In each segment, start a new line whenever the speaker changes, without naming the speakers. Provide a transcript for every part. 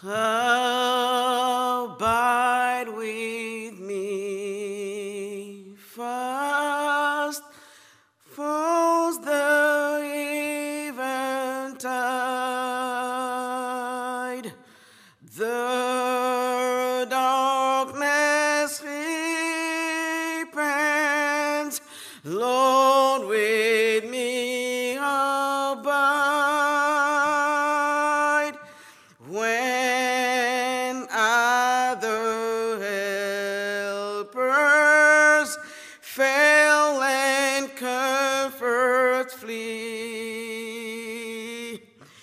Abide with me. Fast falls the eventide. The darkness deepens. Lord, with me abide. When other helpers fail and comforts flee,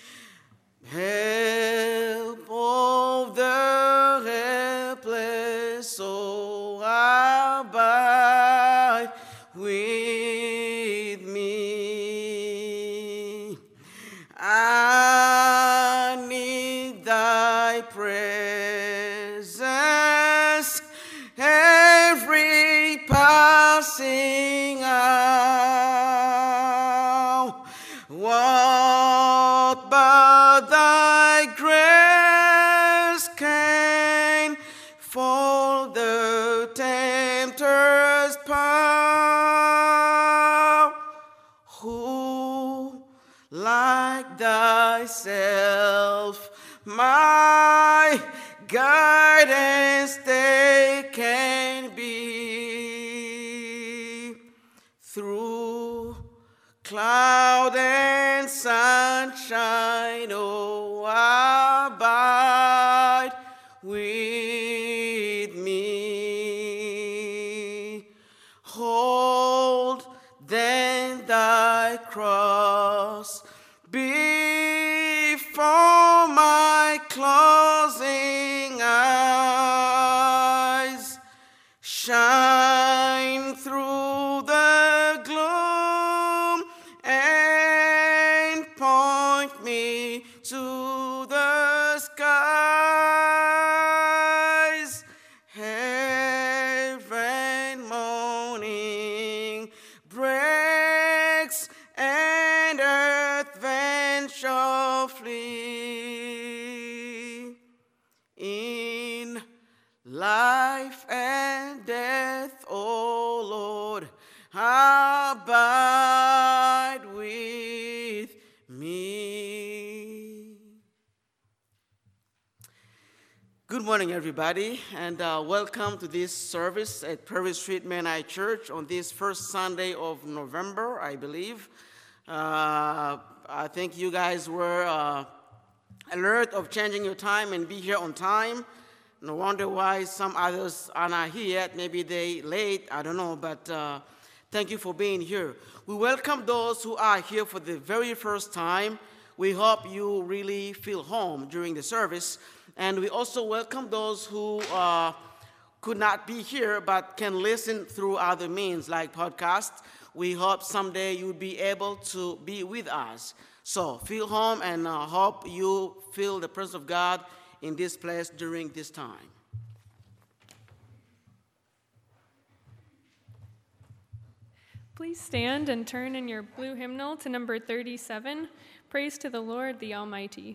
help of the helpless, so abide with me. I need thy presence every passing hour. What but thy grace can fall the tempter's power? Who like thyself my guidance they can be? Through cloud and sunshine, oh, abide with me. Hold then thy cross before my closing eyes. Shine through the gloom and point me to the skies. Every morning breaks and earth venture flee. In life and death, O Lord, abide with me. Good morning, everybody, and welcome to this service at Prairie Street Mennonite Church on this first Sunday of November, I believe. I think you guys were alert of changing your time and be here on time. No wonder why some others are not here yet. Maybe they late, I don't know, but thank you for being here. We welcome those who are here for the very first time. We hope you really feel home during the service. And we also welcome those who could not be here but can listen through other means like podcasts. We hope someday you'll be able to be with us. So feel home and hope you feel the presence of God in this place during this time.
Please stand and turn in your blue hymnal to number 37, Praise to the Lord the Almighty.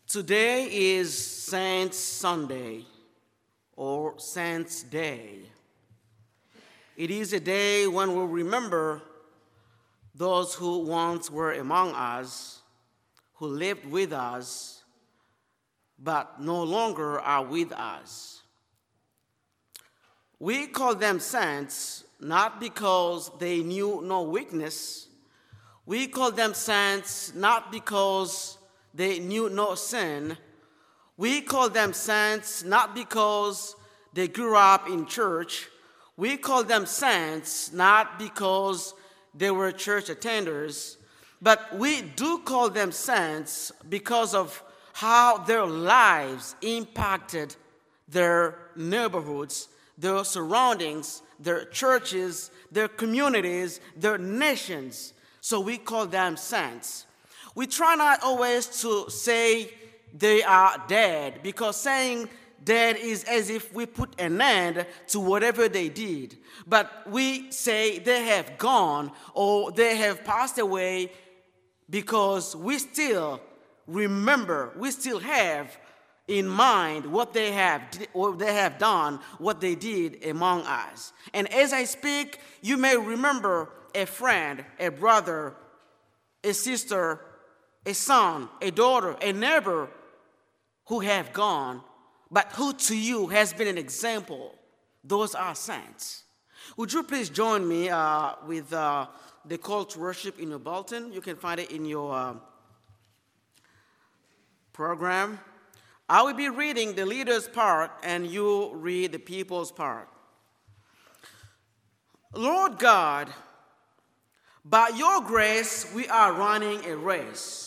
Today is Saints Sunday or Saints Day. It is a day when we remember those who once were among us, who lived with us, but no longer are with us. We call them saints not because they knew no weakness. We call them saints not because they knew no sin. We call them saints not because they grew up in church. We call them saints not because they were church attenders, but we do call them saints because of how their lives impacted their neighborhoods, their surroundings, their churches, their communities, their nations. So we call them saints. We try not always to say they are dead, because saying dead is as if we put an end to whatever they did. But we say they have gone or they have passed away because we still remember, we still have in mind what they have done, what they did among us. And as I speak, you may remember a friend, a brother, a sister, a son, a daughter, a neighbor who have gone, but who to you has been an example. Those are saints. Would you please join me with the call to worship in your bulletin? You can find it in your program. I will be reading the leader's part, and you read the people's part. Lord God, by your grace we are running a race.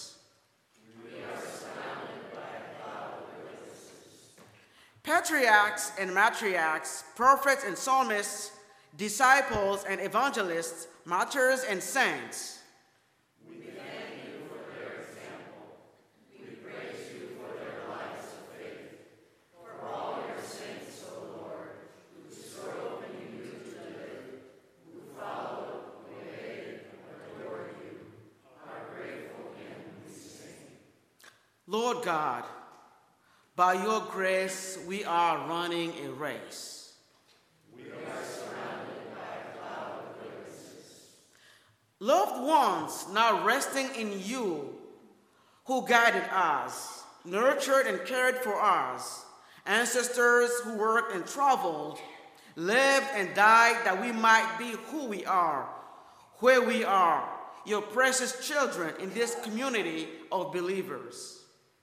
Patriarchs and matriarchs, prophets and psalmists, disciples and evangelists, martyrs and saints.
We thank you for their example. We praise you for their lives of faith. For all your saints, O Lord, who strove in you to live, who followed, obeyed, adored you, our grateful hymn we sing.
Lord God, by your grace, we are running a race.
We are surrounded by a cloud of witnesses.
Loved ones now resting in you, who guided us, nurtured and cared for us, ancestors who worked and traveled, lived and died that we might be who we are, where we are, your precious children in this community of believers.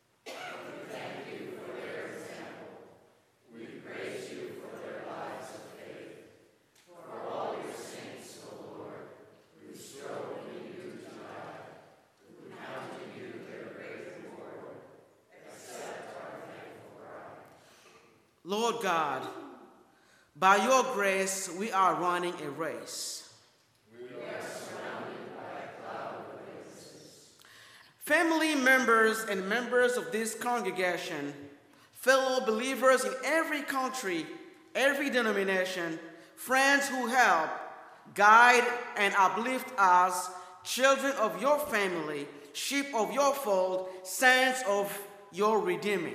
Lord God, by your grace, we are running a race.
We are surrounded by a cloud of witnesses.
Family members and members of this congregation, fellow believers in every country, every denomination, friends who help, guide, and uplift us, children of your family, sheep of your fold, saints of your redeeming.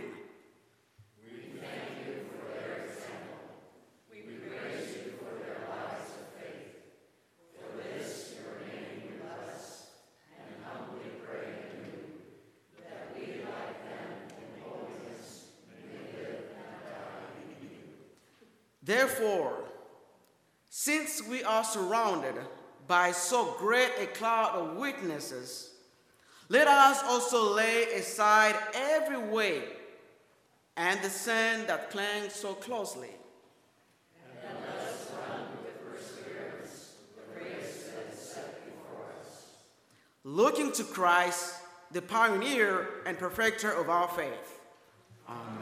Therefore, since we are surrounded by so great a cloud of witnesses, let us also lay aside every weight and the sin that clings so closely.
And let us run with perseverance the race that is set before us.
Looking to Christ, the pioneer and perfecter of our faith. Amen.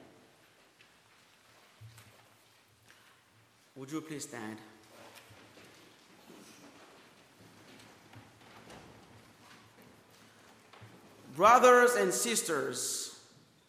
Would you please stand? Brothers and sisters,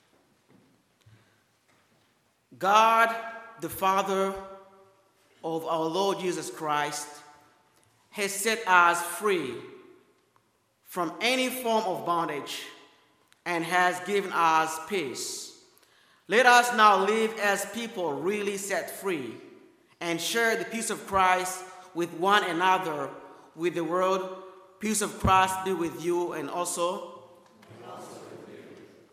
God, the Father of our Lord Jesus Christ, has set us free from any form of bondage and has given us peace. Let us now live as people really set free and share the peace of Christ with one another, with the world. Peace of Christ be with you and also with you.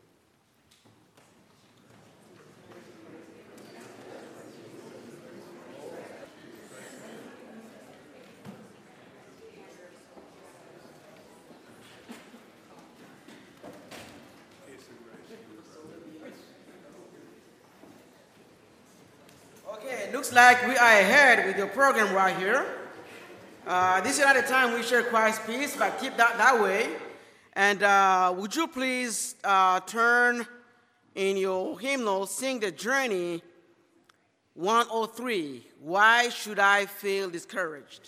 Okay, looks like we are ahead with your program right here. This is not the time we share Christ's peace, but keep that way. And would you please turn in your hymnal, sing the Journey 103, Why Should I Feel Discouraged?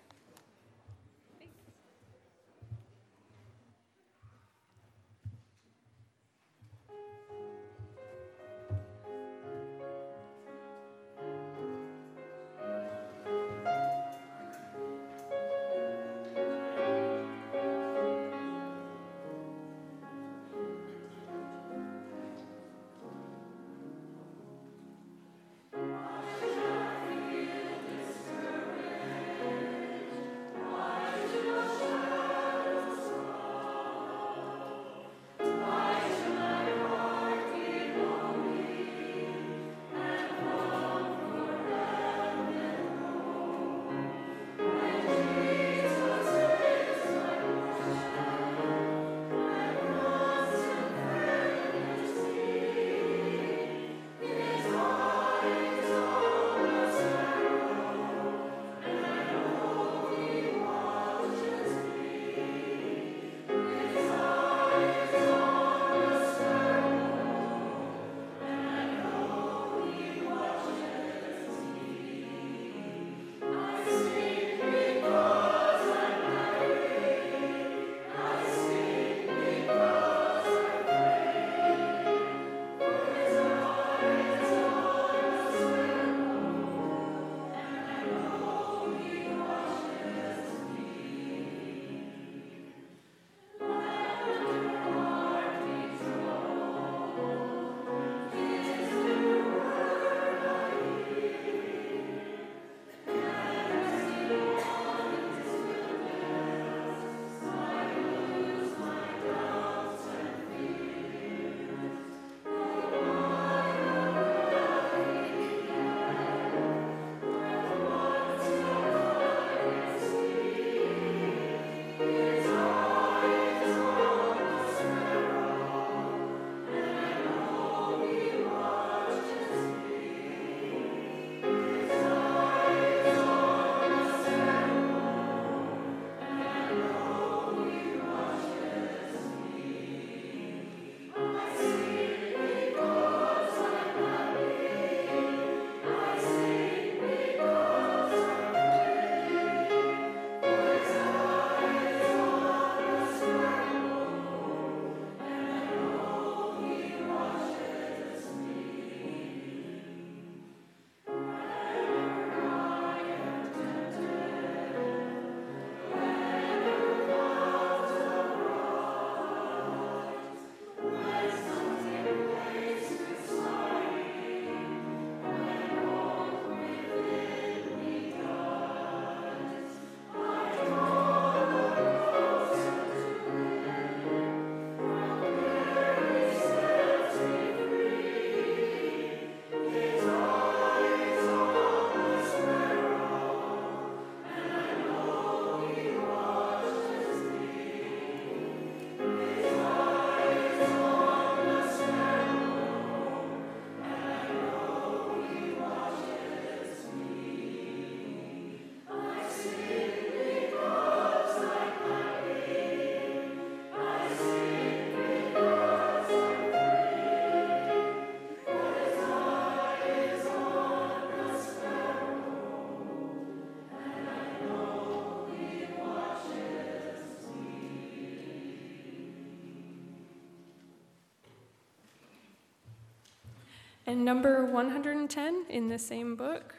And number 110 in the same book,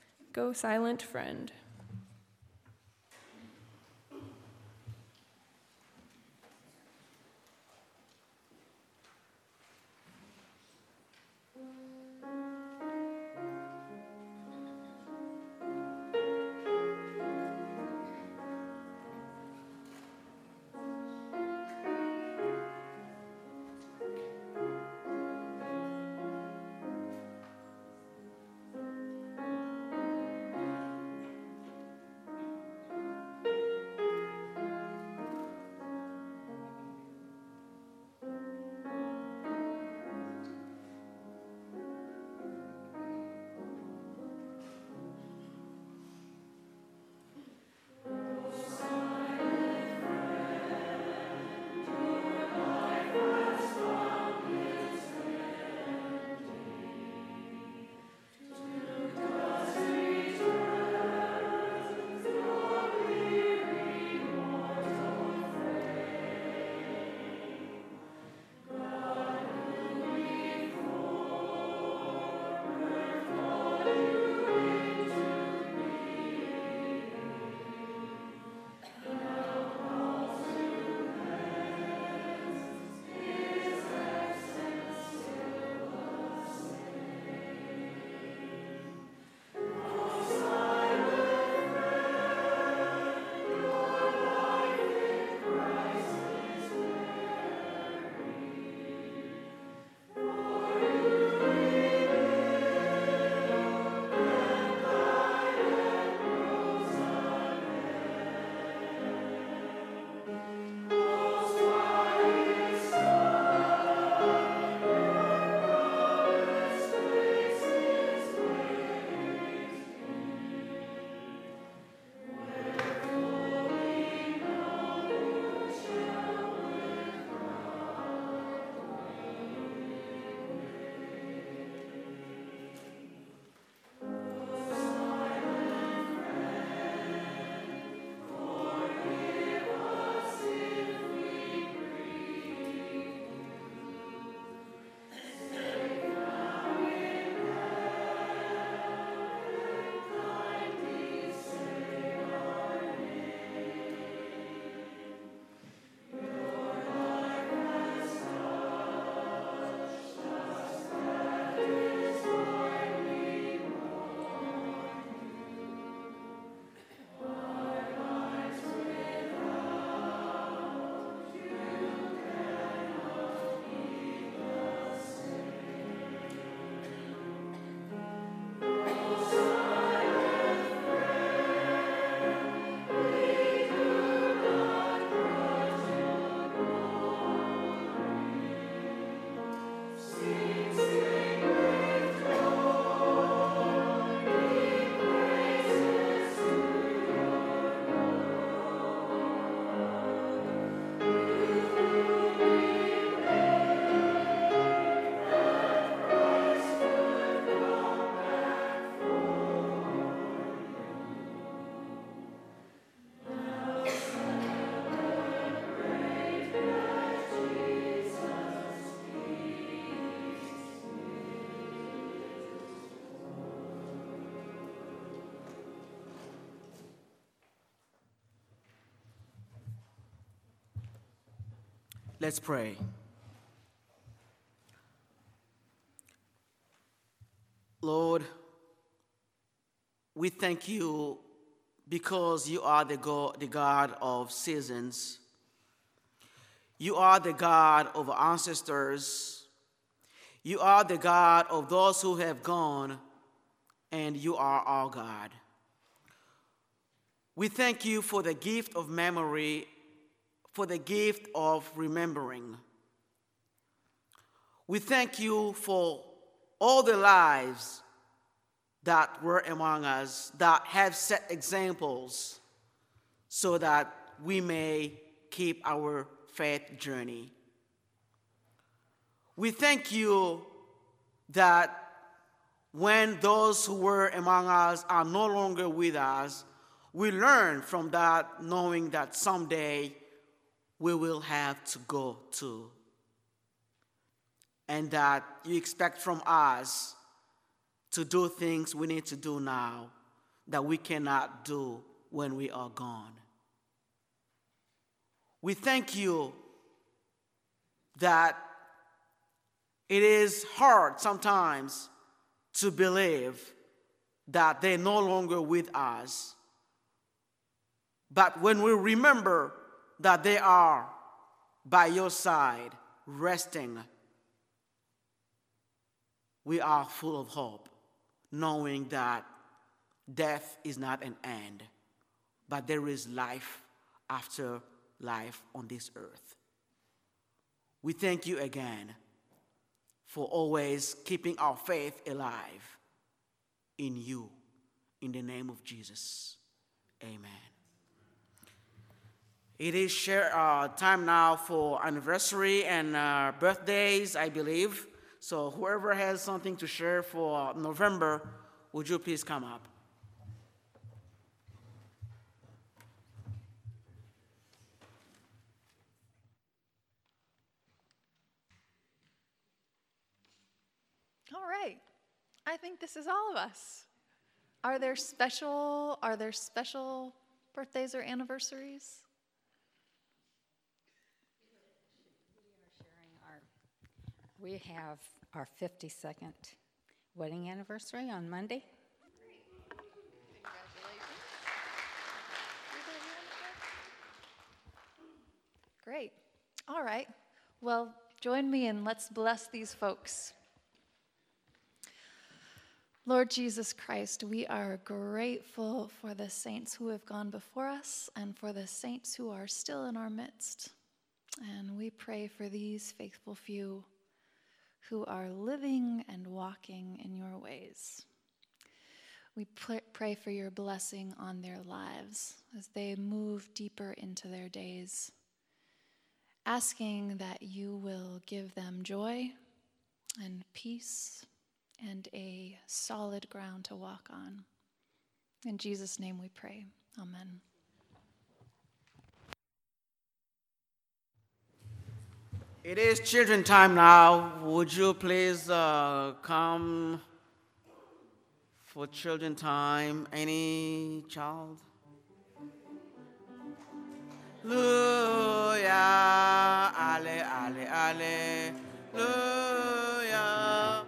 Go Silent Friend.
Let's pray. Lord, we thank you because you are the God of seasons. You are the God of our ancestors. You are the God of those who have gone, and you are our God. We thank you for the gift of memory, for the gift of remembering. We thank you for all the lives that were among us that have set examples so that we may keep our faith journey. We thank you that when those who were among us are no longer with us, we learn from that, knowing that someday we will have to go too. And that you expect from us to do things we need to do now that we cannot do when we are gone. We thank you that it is hard sometimes to believe that they're no longer with us. But when we remember that they are by your side, resting, we are full of hope, knowing that death is not an end, but there is life after life on this earth. We thank you again for always keeping our faith alive in you. In the name of Jesus, amen. It is time now for anniversary and birthdays, I believe. So whoever has something to share for November, would you please come up?
All right. I think this is all of us. Are there special birthdays or anniversaries?
We have our 52nd wedding anniversary on Monday.
Great. All right. Well, join me and let's bless these folks. Lord Jesus Christ, we are grateful for the saints who have gone before us and for the saints who are still in our midst. And we pray for these faithful few who are living and walking in your ways. We pray for your blessing on their lives as they move deeper into their days, asking that you will give them joy and peace and a solid ground to walk on. In Jesus' name we pray. Amen.
It is children time now. Would you please come for children time? Any child? Hallelujah, hallelujah, hallelujah.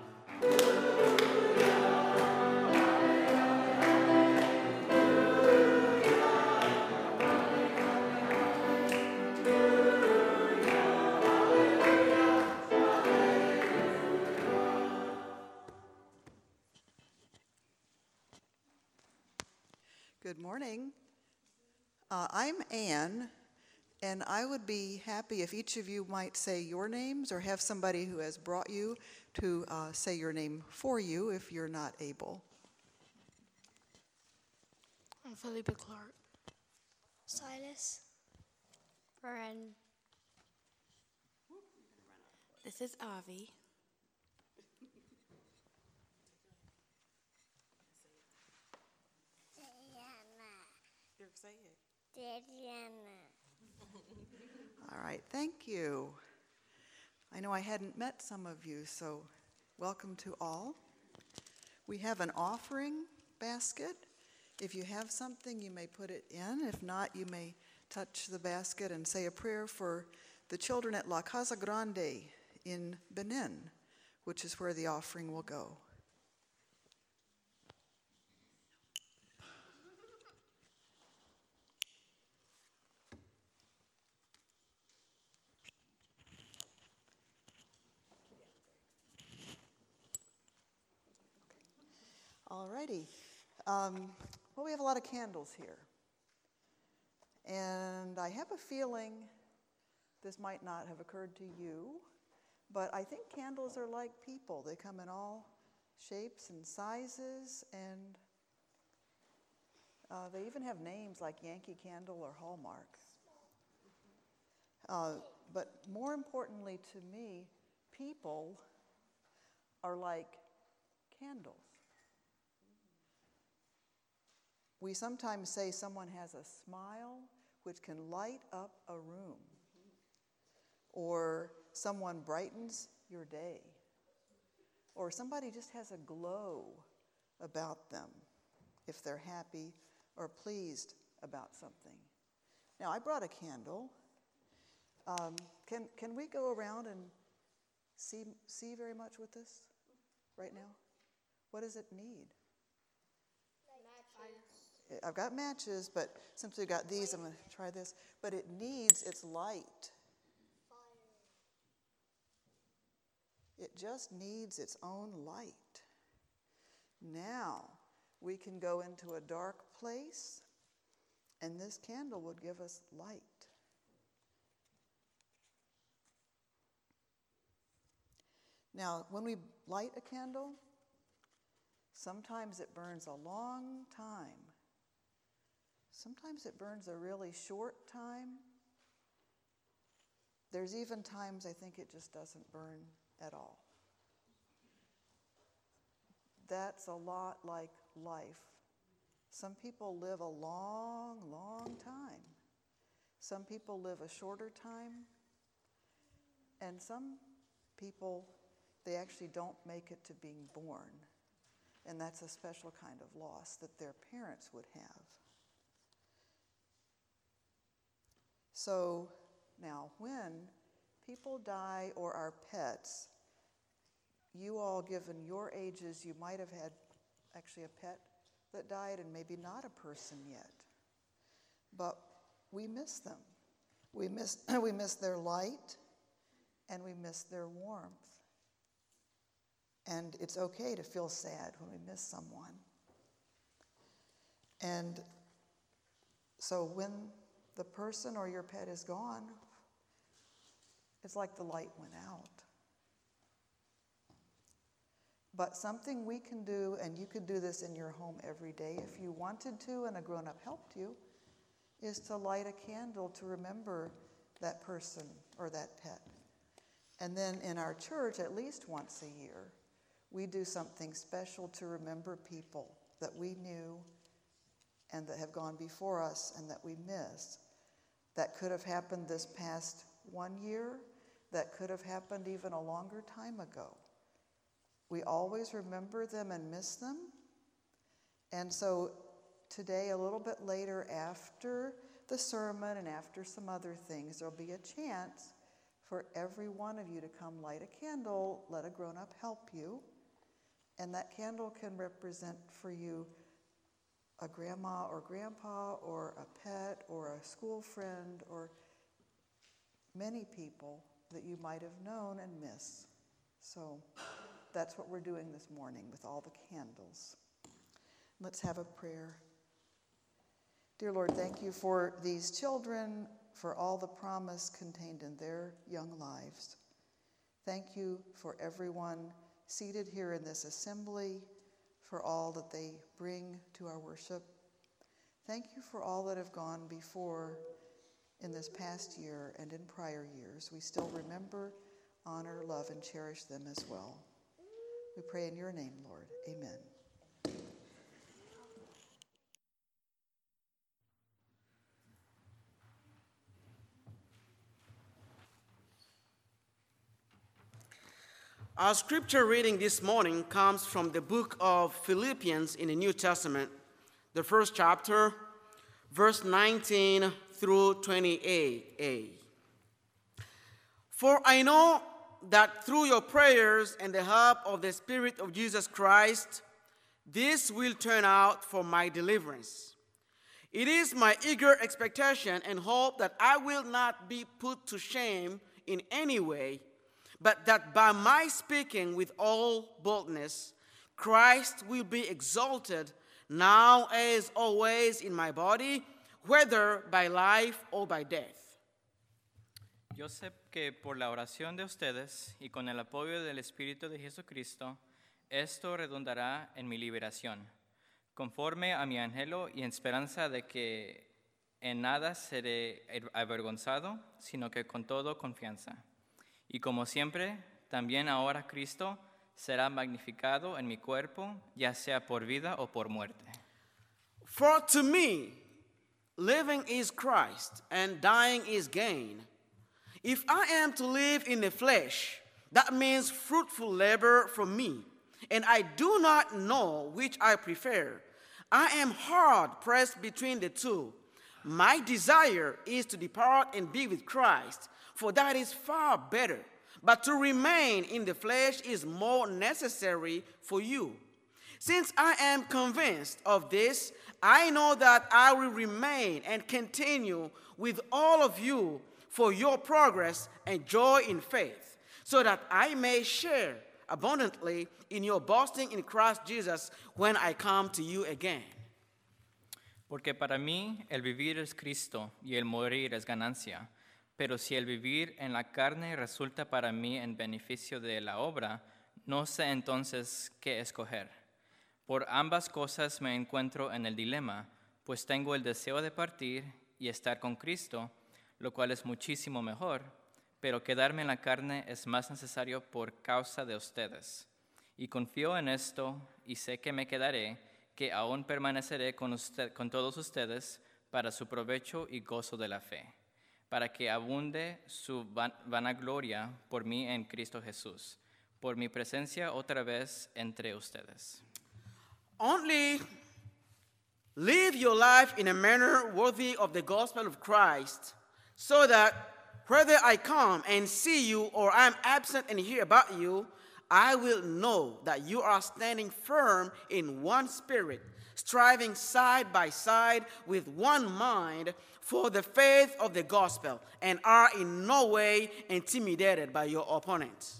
Good morning. I'm Anne, and I would be happy if each of you might say your names or have somebody who has brought you to say your name for you if you're not able.
I'm Felipe Clark. Silas. Bren. This is Avi.
All right, thank you. I know I hadn't met some of you, so welcome to all. We have an offering basket. If you have something, you may put it in. If not, you may touch the basket and say a prayer for the children at La Casa Grande in Benin, which is where the offering will go. All righty. Well, we have a lot of candles here. And I have a feeling this might not have occurred to you, but I think candles are like people. They come in all shapes and sizes, and they even have names like Yankee Candle or Hallmark. But more importantly to me, people are like candles. We sometimes say someone has a smile which can light up a room, or someone brightens your day, or somebody just has a glow about them if they're happy or pleased about something. Now, I brought a candle. Can we go around and see very much with this right now? What does it need? I've got matches, but since we got these, I'm going to try this. But it needs its light. It just needs its own light. Now, we can go into a dark place, and this candle would give us light. Now, when we light a candle, sometimes it burns a long time. Sometimes it burns a really short time. There's even times I think it just doesn't burn at all. That's a lot like life. Some people live a long, long time. Some people live a shorter time. And some people, they actually don't make it to being born. And that's a special kind of loss that their parents would have. So now, when people die or are pets, you all, given your ages, you might have had actually a pet that died and maybe not a person yet. But we miss them. We miss their light, and we miss their warmth. And it's okay to feel sad when we miss someone. And so when the person or your pet is gone, it's like the light went out. But something we can do, and you could do this in your home every day if you wanted to and a grown-up helped you, is to light a candle to remember that person or that pet. And then in our church, at least once a year, we do something special to remember people that we knew and that have gone before us and that we miss. That could have happened this past 1 year. That could have happened even a longer time ago. We always remember them and miss them. And so today, a little bit later, after the sermon and after some other things, there'll be a chance for every one of you to come light a candle, let a grown-up help you. And that candle can represent for you a grandma or grandpa or a pet or a school friend or many people that you might have known and missed. So that's what we're doing this morning with all the candles. Let's have a prayer. Dear Lord, thank you for these children, for all the promise contained in their young lives. Thank you for everyone seated here in this assembly, for all that they bring to our worship. Thank you for all that have gone before in this past year and in prior years. We still remember, honor, love, and cherish them as well. We pray in your name, Lord. Amen.
Our scripture reading this morning comes from the book of Philippians in the New Testament, the first chapter, verse 19 through 28a. For I know that through your prayers and the help of the Spirit of Jesus Christ, this will turn out for my deliverance. It is my eager expectation and hope that I will not be put to shame in any way, but that by my speaking with all boldness, Christ will be exalted now as always in my body, whether by life or by death.
Yo sé que por la oración de ustedes y con el apoyo del Espíritu de Jesucristo, esto redundará en mi liberación, conforme a mi anhelo y esperanza de que en nada seré avergonzado, sino que con todo confianza. Y como siempre, también ahora Cristo será magnificado en mi cuerpo, ya sea por vida o por muerte.
For to me, living is Christ, and dying is gain. If I am to live in the flesh, that means fruitful labor from me, and I do not know which I prefer. I am hard pressed between the two. My desire is to depart and be with Christ, for that is far better. But to remain in the flesh is more necessary for you. Since I am convinced of this, I know that I will remain and continue with all of you for your progress and joy in faith, so that I may share abundantly in your boasting in Christ Jesus when I come to you again.
Porque para mí el vivir es Cristo y el morir es ganancia. Pero si el vivir en la carne resulta para mí en beneficio de la obra, no sé entonces qué escoger. Por ambas cosas me encuentro en el dilema, pues tengo el deseo de partir y estar con Cristo, lo cual es muchísimo mejor, pero quedarme en la carne es más necesario por causa de ustedes. Y confío en esto y sé que me quedaré, que aún permaneceré con todos ustedes para su provecho y gozo de la fe, para que abunde su vanagloria por mí en Cristo Jesús, por mi presencia otra vez entre ustedes.
Only live your life in a manner worthy of the gospel of Christ, so that whether I come and see you or I am absent and hear about you, I will know that you are standing firm in one spirit, striving side by side with one mind for the faith of the gospel, and are in no way intimidated by your opponents.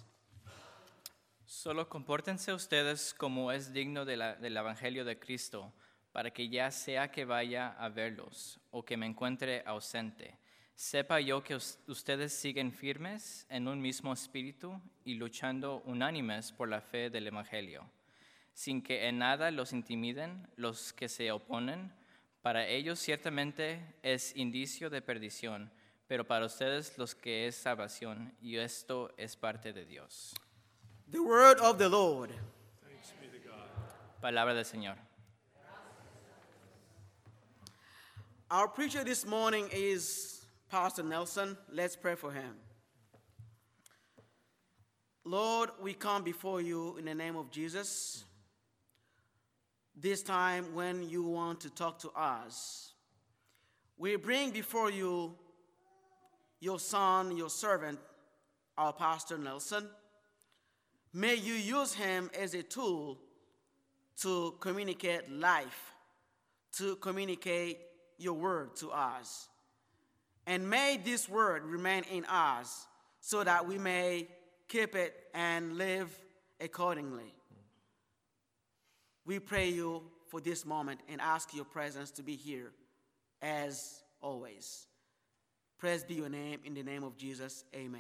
Solo compórtense ustedes como es digno del Evangelio de Cristo, para que ya sea que vaya a verlos o que me encuentre ausente, sepa yo que ustedes siguen firmes en un mismo espíritu y luchando unánimes por la fe del Evangelio, sin que en nada los intimiden los que se oponen. Para ellos ciertamente es indicio de perdición, pero para ustedes los que es salvación, y esto es parte de Dios.
The word of the Lord.
Thanks be to God.
Palabra del Señor.
Our preacher this morning is Pastor Nelson. Let's pray for him. Lord, we come before you in the name of Jesus. This time when you want to talk to us, we bring before you your son, your servant, our Pastor Nelson. May you use him as a tool to communicate life, to communicate your word to us. And may this word remain in us so that we may keep it and live accordingly. We pray you for this moment and ask your presence to be here as always. Praise be your name. In the name of Jesus, amen.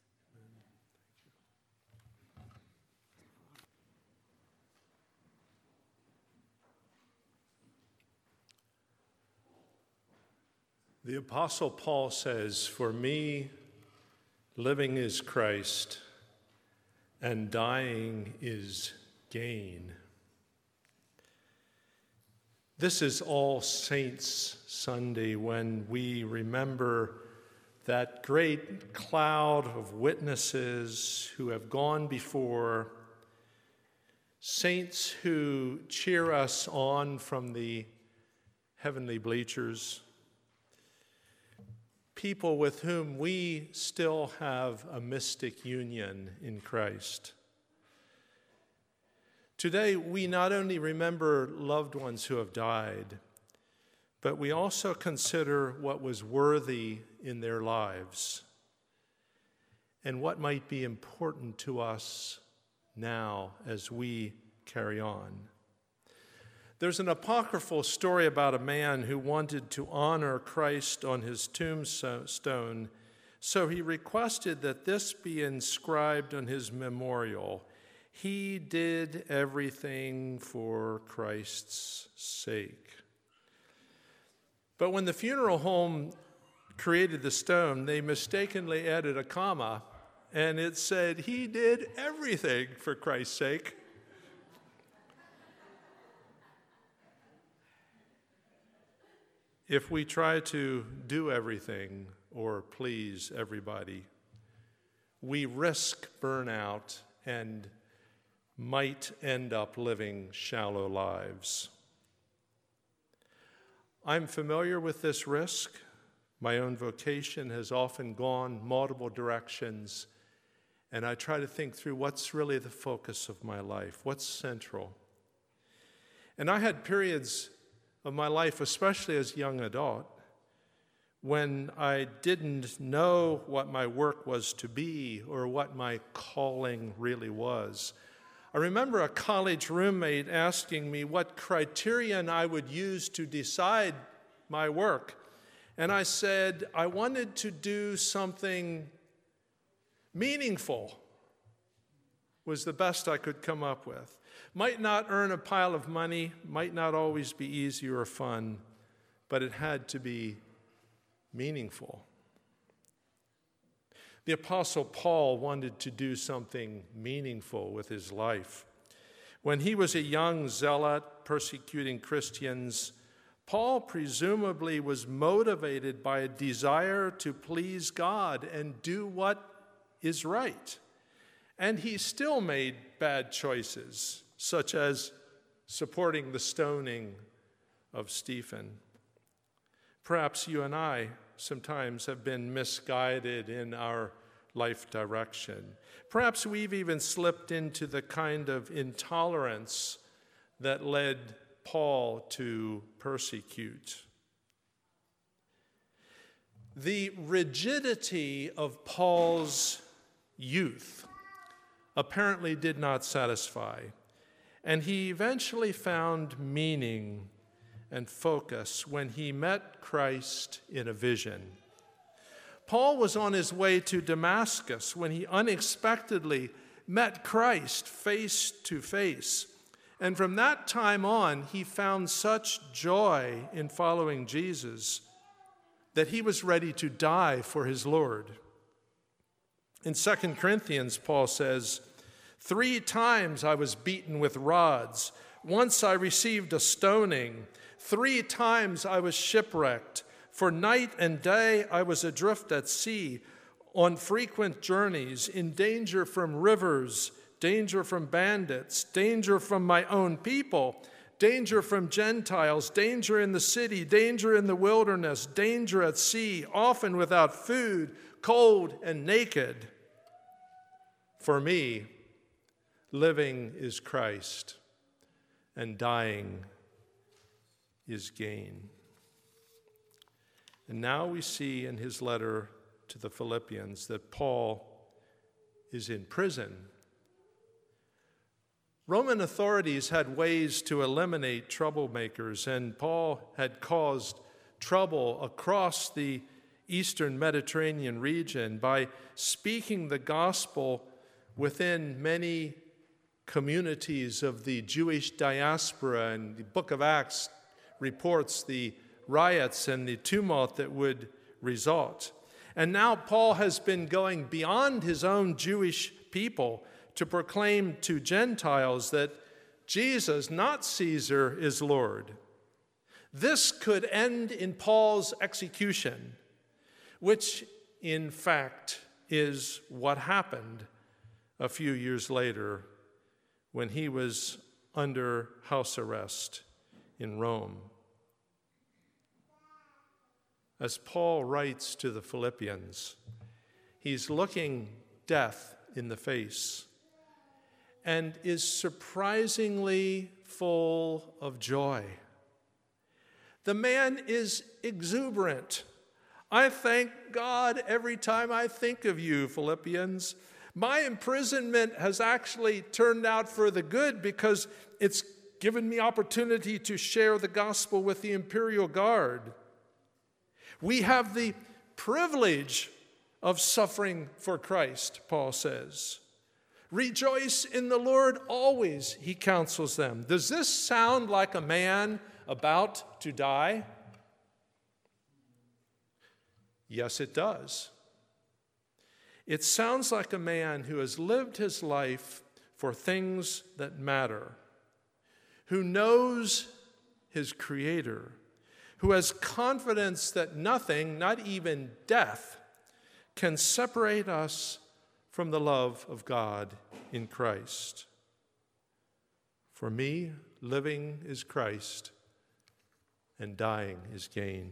The Apostle Paul says, "For me, living is Christ, and dying is gain." This is All Saints Sunday, when we remember that great cloud of witnesses who have gone before, saints who cheer us on from the heavenly bleachers. people with whom we still have a mystic union in Christ. Today, we not only remember loved ones who have died, but we also consider what was worthy in their lives and what might be important to us now as we carry on. There's an apocryphal story about a man who wanted to honor Christ on his tombstone, so he requested that this be inscribed on his memorial: "He did everything for Christ's sake." But when the funeral home created the stone, they mistakenly added a comma, and it said, "He did everything for Christ's sake." If we try to do everything or please everybody, we risk burnout and might end up living shallow lives. I'm familiar with this risk. My own vocation has often gone multiple directions, and I try to think through what's really the focus of my life, what's central. And I had periods of my life, especially as a young adult, when I didn't know what my work was to be or what my calling really was. I remember a college roommate asking me what criterion I would use to decide my work. And I said I wanted to do something meaningful, was the best I could come up with. Might not earn a pile of money, might not always be easy or fun, but it had to be meaningful. The Apostle Paul wanted to do something meaningful with his life. When he was a young zealot persecuting Christians, Paul presumably was motivated by a desire to please God and do what is right. And he still made bad choices, such as supporting the stoning of Stephen. Perhaps you and I sometimes have been misguided in our life direction. Perhaps we've even slipped into the kind of intolerance that led Paul to persecute. The rigidity of Paul's youth apparently did not satisfy, and he eventually found meaning and focus when he met Christ in a vision. Paul was on his way to Damascus when he unexpectedly met Christ face to face. And from that time on, he found such joy in following Jesus that he was ready to die for his Lord. In 2 Corinthians, Paul says, 3 times I was beaten with rods. Once I received a stoning. 3 times I was shipwrecked. For night and day I was adrift at sea, on frequent journeys, in danger from rivers, danger from bandits, danger from my own people, danger from Gentiles, danger in the city, danger in the wilderness, danger at sea, often without food, cold and naked. For me, living is Christ, and dying is gain. And now we see in his letter to the Philippians that Paul is in prison. Roman authorities had ways to eliminate troublemakers, and Paul had caused trouble across the eastern Mediterranean region by speaking the gospel within many communities of the Jewish diaspora. And the book of Acts reports the riots and the tumult that would result. And now Paul has been going beyond his own Jewish people to proclaim to Gentiles that Jesus, not Caesar, is Lord. This could end in Paul's execution, which in fact is what happened a few years later when he was under house arrest in Rome. as Paul writes to the Philippians, he's looking death in the face and is surprisingly full of joy. The man is exuberant. I thank God every time I think of you, Philippians. My imprisonment has actually turned out for the good because it's given me opportunity to share the gospel with the imperial guard. We have the privilege of suffering for Christ, Paul says. Rejoice in the Lord always, he counsels them. Does this sound like a man about to die? Yes, it does. It sounds like a man who has lived his life for things that matter, who knows his Creator, who has confidence that nothing, not even death, can separate us from the love of God in Christ. For me, living is Christ, and dying is gain.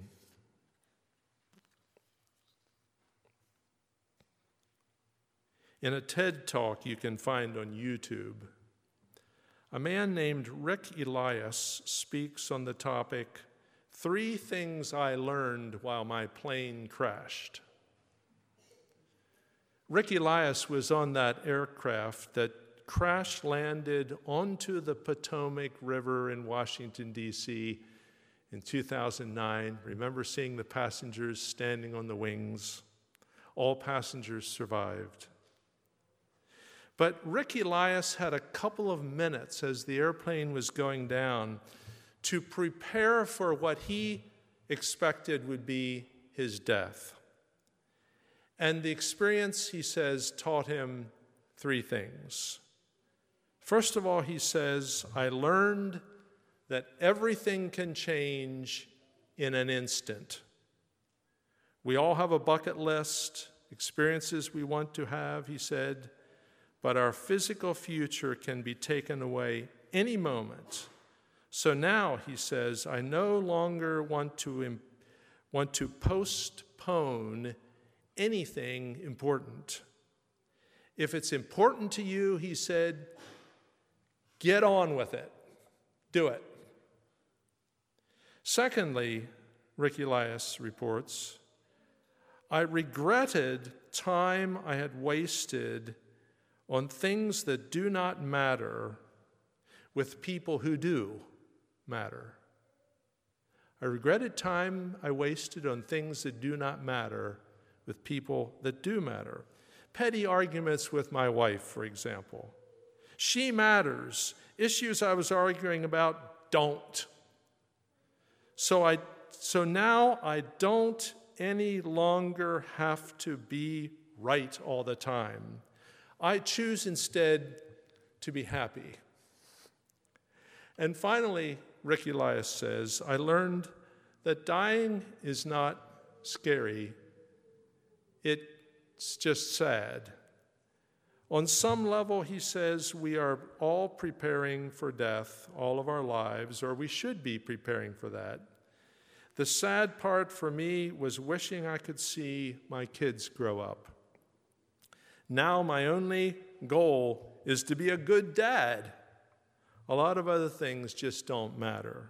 In a TED Talk you can find on YouTube, a man named Rick Elias speaks on the topic, 3 Things I Learned While My Plane Crashed. Rick Elias was on that aircraft that crash-landed onto the Potomac River in Washington, D.C. in 2009. Remember seeing the passengers standing on the wings? All passengers survived. But Rick Elias had a couple of minutes as the airplane was going down to prepare for what he expected would be his death. And the experience, he says, taught him 3 things. First of all, he says, I learned that everything can change in an instant. We all have a bucket list, experiences we want to have, he said, but our physical future can be taken away any moment. So now, he says, I no longer want to postpone anything important. If it's important to you, he said, get on with it. Do it. Secondly, Rick Elias reports, I regretted time I had wasted on things that do not matter with people who do matter. I regretted time I wasted on things that do not matter with people that do matter. Petty arguments with my wife, for example. She matters. Issues I was arguing about don't. So now I don't any longer have to be right all the time. I choose instead to be happy. And finally, Rick Elias says, I learned that dying is not scary. It's just sad. On some level, he says, we are all preparing for death all of our lives, or we should be preparing for that. The sad part for me was wishing I could see my kids grow up. Now my only goal is to be a good dad. A lot of other things just don't matter.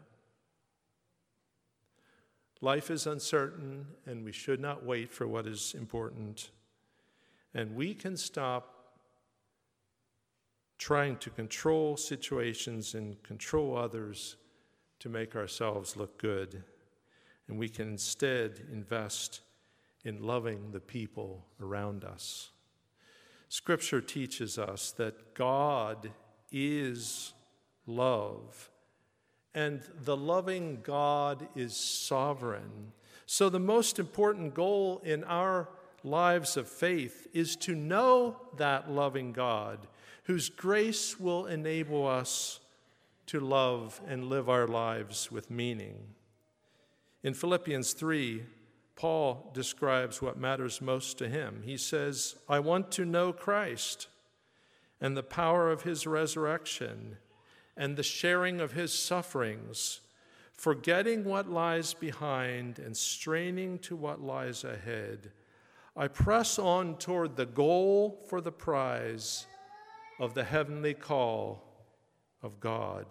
Life is uncertain, and we should not wait for what is important. And we can stop trying to control situations and control others to make ourselves look good. And we can instead invest in loving the people around us. Scripture teaches us that God is love, and the loving God is sovereign. So the most important goal in our lives of faith is to know that loving God, whose grace will enable us to love and live our lives with meaning. In Philippians 3, Paul describes what matters most to him. He says, I want to know Christ and the power of his resurrection and the sharing of his sufferings, forgetting what lies behind and straining to what lies ahead, I press on toward the goal for the prize of the heavenly call of God.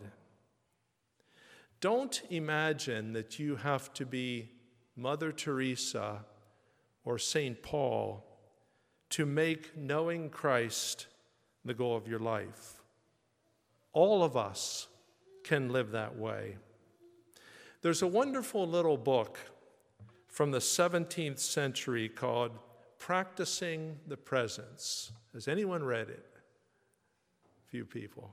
Don't imagine that you have to be Mother Teresa or St. Paul to make knowing Christ the goal of your life. All of us can live that way. There's a wonderful little book from the 17th century called Practicing the Presence. Has anyone read it? Few people.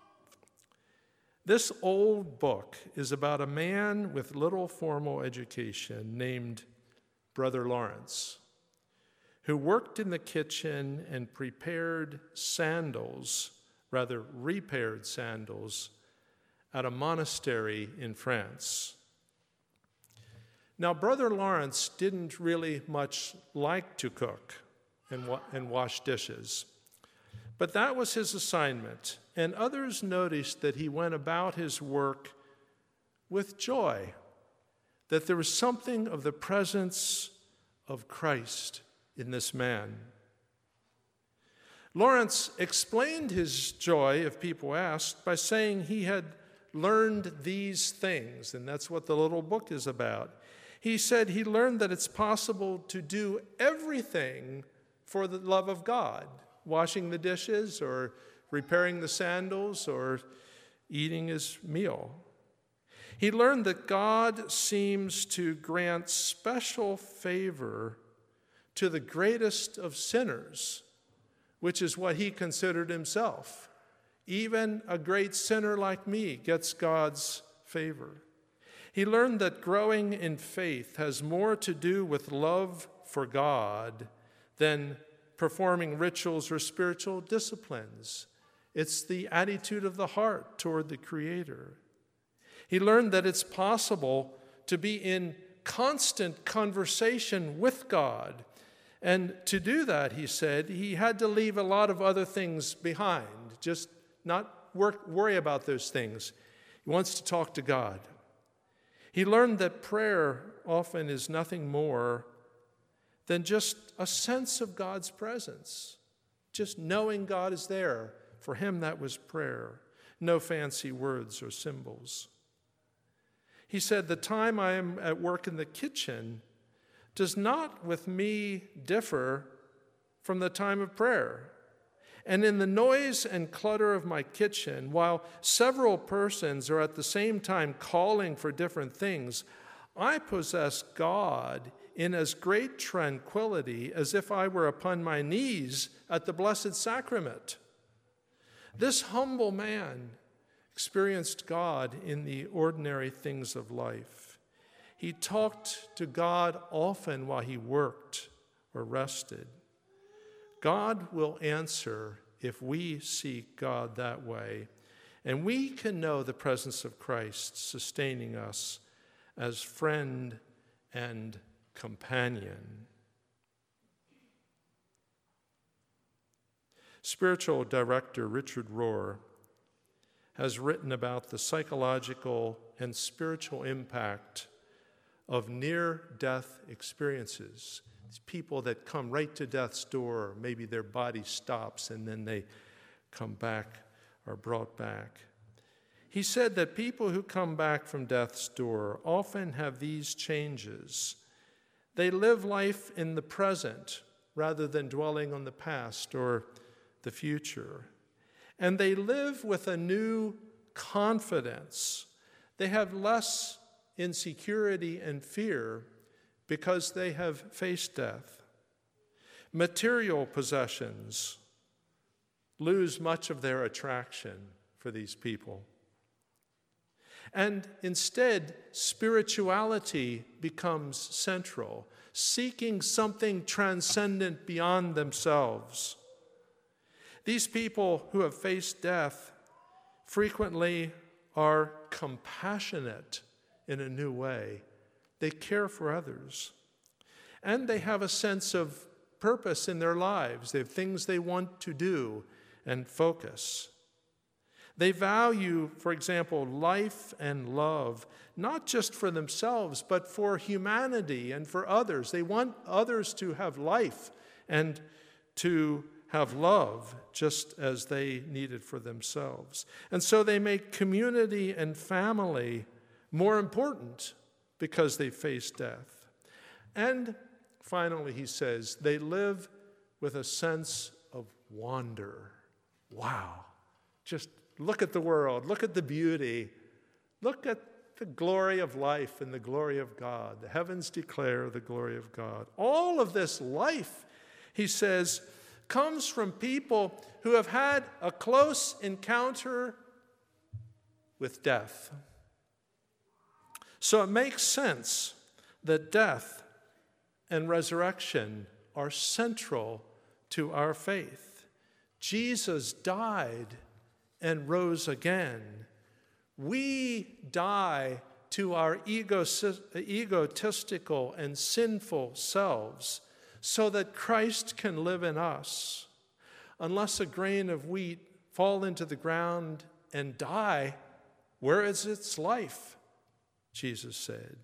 This old book is about a man with little formal education named Brother Lawrence, who worked in the kitchen and repaired sandals at a monastery in France. Now, Brother Lawrence didn't really much like to cook and wash dishes, but that was his assignment, and others noticed that he went about his work with joy, that there was something of the presence of Christ in this man. Lawrence explained his joy, if people asked, by saying he had learned these things, and that's what the little book is about. He said he learned that it's possible to do everything for the love of God, washing the dishes or repairing the sandals or eating his meal. He learned that God seems to grant special favor to the greatest of sinners, which is what he considered himself. Even a great sinner like me gets God's favor. He learned that growing in faith has more to do with love for God than performing rituals or spiritual disciplines. It's the attitude of the heart toward the Creator. He learned that it's possible to be in constant conversation with God. And to do that, he said, he had to leave a lot of other things behind, just not worry about those things. He wants to talk to God. He learned that prayer often is nothing more than just a sense of God's presence, just knowing God is there. For him, that was prayer. No fancy words or symbols. He said, the time I am at work in the kitchen does not with me differ from the time of prayer. And in the noise and clutter of my kitchen, while several persons are at the same time calling for different things, I possess God in as great tranquility as if I were upon my knees at the Blessed Sacrament. This humble man experienced God in the ordinary things of life. He talked to God often while he worked or rested. God will answer if we seek God that way, and we can know the presence of Christ sustaining us as friend and companion. Spiritual director Richard Rohr has written about the psychological and spiritual impact of near-death experiences. These people that come right to death's door, maybe their body stops and then they come back or brought back. He said that people who come back from death's door often have these changes. They live life in the present rather than dwelling on the past or the future. And they live with a new confidence. They have less insecurity and fear because they have faced death. Material possessions lose much of their attraction for these people. And instead, spirituality becomes central, seeking something transcendent beyond themselves. These people who have faced death frequently are compassionate in a new way. They care for others. And they have a sense of purpose in their lives. They have things they want to do and focus. They value, for example, life and love, not just for themselves, but for humanity and for others. They want others to have life and to have love just as they need it for themselves. And so they make community and family more important because they face death. And finally, he says, they live with a sense of wonder. Wow. Just look at the world. Look at the beauty. Look at the glory of life and the glory of God. The heavens declare the glory of God. All of this life, he says, comes from people who have had a close encounter with death. So it makes sense that death and resurrection are central to our faith. Jesus died and rose again. We die to our egotistical and sinful selves so that Christ can live in us. Unless a grain of wheat fall into the ground and die, where is its life? Jesus said.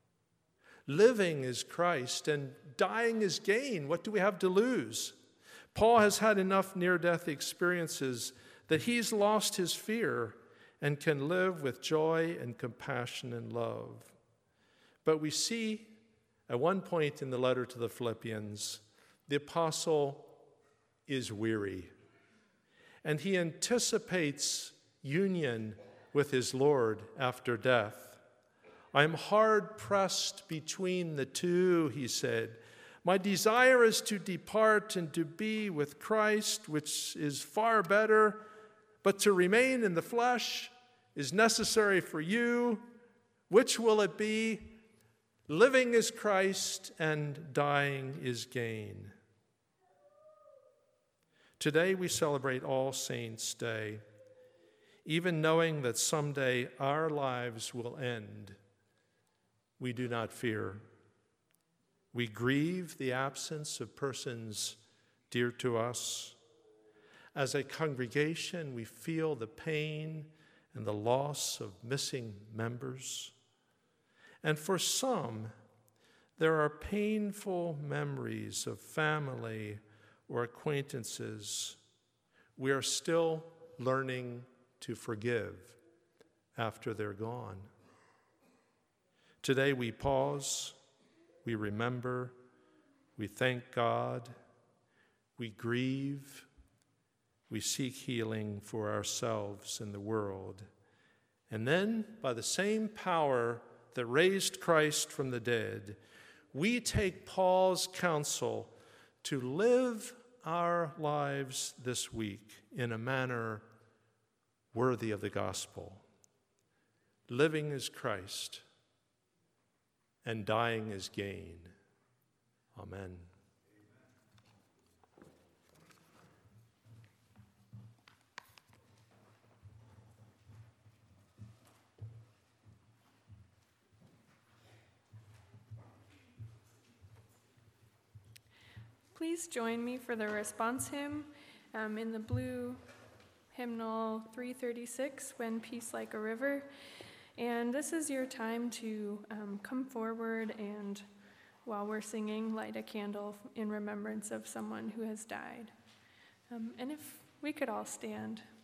Living is Christ and dying is gain. What do we have to lose? Paul has had enough near-death experiences that he's lost his fear and can live with joy and compassion and love. But we see at one point in the letter to the Philippians, the apostle is weary, and he anticipates union with his Lord after death. I'm hard-pressed between the two, he said. My desire is to depart and to be with Christ, which is far better, but to remain in the flesh is necessary for you. Which will it be? Living is Christ and dying is gain. Today we celebrate All Saints' Day, even knowing that someday our lives will end. We do not fear. We grieve the absence of persons dear to us. As a congregation, we feel the pain and the loss of missing members. And for some, there are painful memories of family or acquaintances. We are still learning to forgive after they're gone. Today we pause, we remember, we thank God, we grieve, we seek healing for ourselves and the world. And then, by the same power that raised Christ from the dead, we take Paul's counsel to live our lives this week in a manner worthy of the gospel. Living is Christ, and dying is gain. Amen.
Please join me for the response hymn in the blue hymnal 336, When Peace Like a River. And this is your time to come forward and, while we're singing, light a candle in remembrance of someone who has died. And if we could all stand.